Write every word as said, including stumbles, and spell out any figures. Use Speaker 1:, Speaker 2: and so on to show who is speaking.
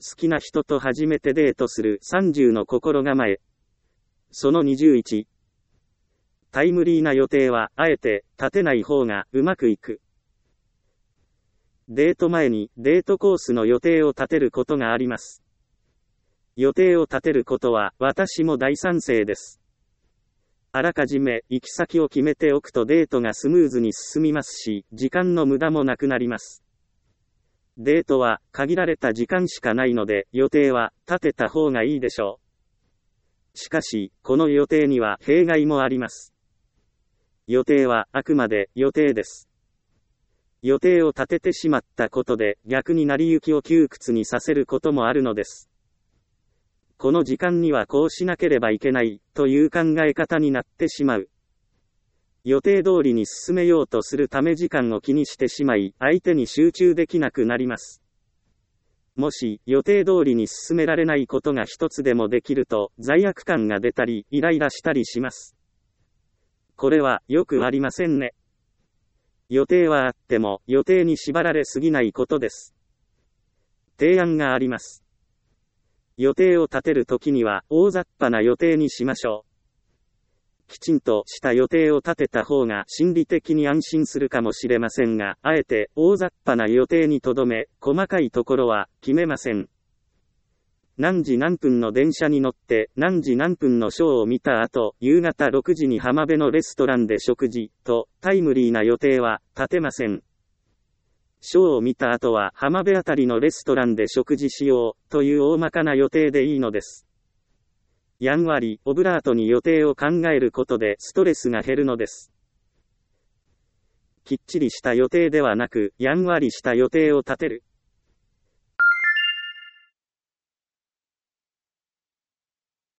Speaker 1: 好きな人と初めてデートするさんじゅうの心構え。そのにじゅういち。タイムリーな予定は、あえて、立てない方がうまくいく。デート前に、デートコースの予定を立てることがあります。予定を立てることは、私も大賛成です。あらかじめ、行き先を決めておくとデートがスムーズに進みますし、時間の無駄もなくなります。デートは、限られた時間しかないので、予定は、立てた方がいいでしょう。しかし、この予定には、弊害もあります。予定は、あくまで、予定です。予定を立ててしまったことで、逆に成り行きを窮屈にさせることもあるのです。この時間にはこうしなければいけない、という考え方になってしまう。予定通りに進めようとするため時間を気にしてしまい、相手に集中できなくなります。もし、予定通りに進められないことが一つでもできると、罪悪感が出たり、イライラしたりします。これは、よくありませんね。予定はあっても、予定に縛られすぎないことです。提案があります。予定を立てるときには、大雑把な予定にしましょう。きちんとした予定を立てた方が心理的に安心するかもしれませんが、あえて大雑把な予定にとどめ、細かいところは決めません。何時何分の電車に乗って、何時何分のショーを見た後、夕方ろくじに浜辺のレストランで食事、と、タイムリーな予定は立てません。ショーを見た後は浜辺あたりのレストランで食事しよう、という大まかな予定でいいのです。やんわり、オブラートに予定を考えることでストレスが減るのです。きっちりした予定ではなく、やんわりした予定を立てる。